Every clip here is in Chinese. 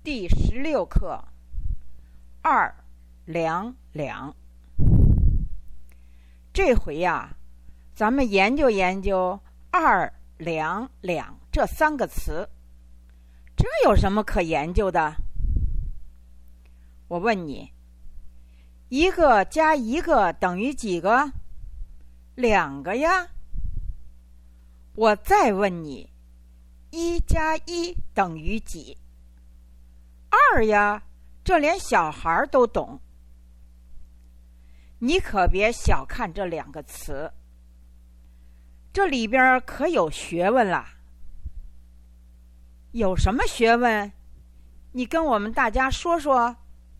第16课二两两。这回呀，咱们研究研究二两两这3个词，这有什么可研究的？我问你，一个加一个等于几个？2个呀。我再问你，1加1等于几？2呀，这连小孩都懂。你可别小看这2个词，这里边可有学问啦。有什么学问？你跟我们大家说说。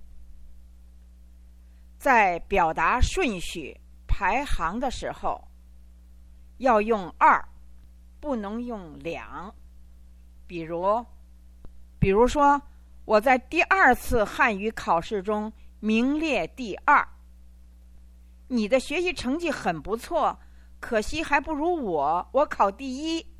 在表达顺序排行的时候，要用2，不能用2。比如说，我在第2次汉语考试中名列第2，你的学习成绩很不错，可惜还不如我考第1。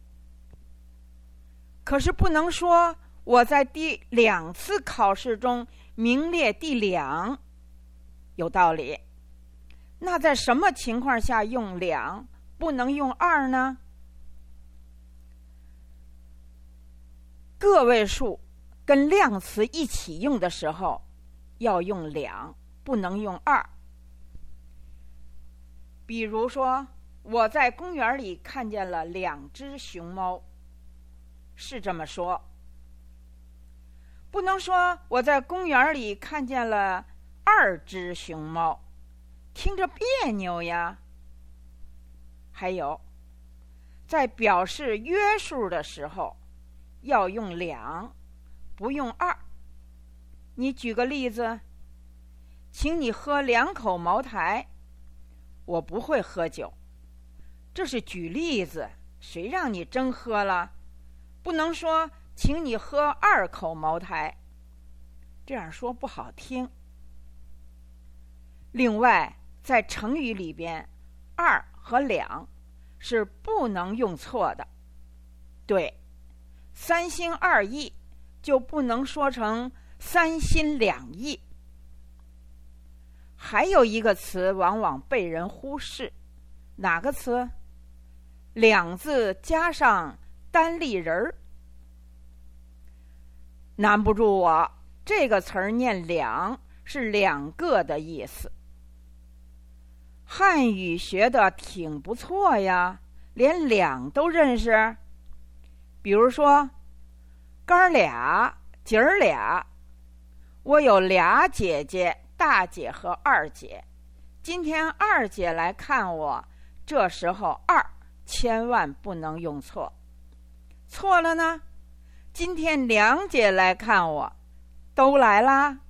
可是不能说我在第2次考试中名列第2，有道理。那在什么情况下用2，不能用2呢？个位数跟量词一起用的时候，要用2，不能用2。比如说，我在公园里看见了2只熊猫，是这么说。不能说我在公园里看见了2只熊猫，听着别扭呀。还有，在表示约数的时候，要用2，不用2。你举个例子，请你喝2口茅台。我不会喝酒，这是举例子，谁让你真喝了？不能说请你喝2口茅台，这样说不好听。另外，在成语里边，2和2是不能用错的。对，3心2意就不能说成3心2意。还有一个词往往被人忽视，哪个词？2字加上单立人儿。难不住我，这个词儿念2是2个的意思。汉语学的挺不错呀，连2都认识。比如说，哥俩、姐儿俩，我有2姐姐，大姐和2姐。今天2姐来看我，这时候2千万不能用错。错了呢，今天2姐来看我，都来啦。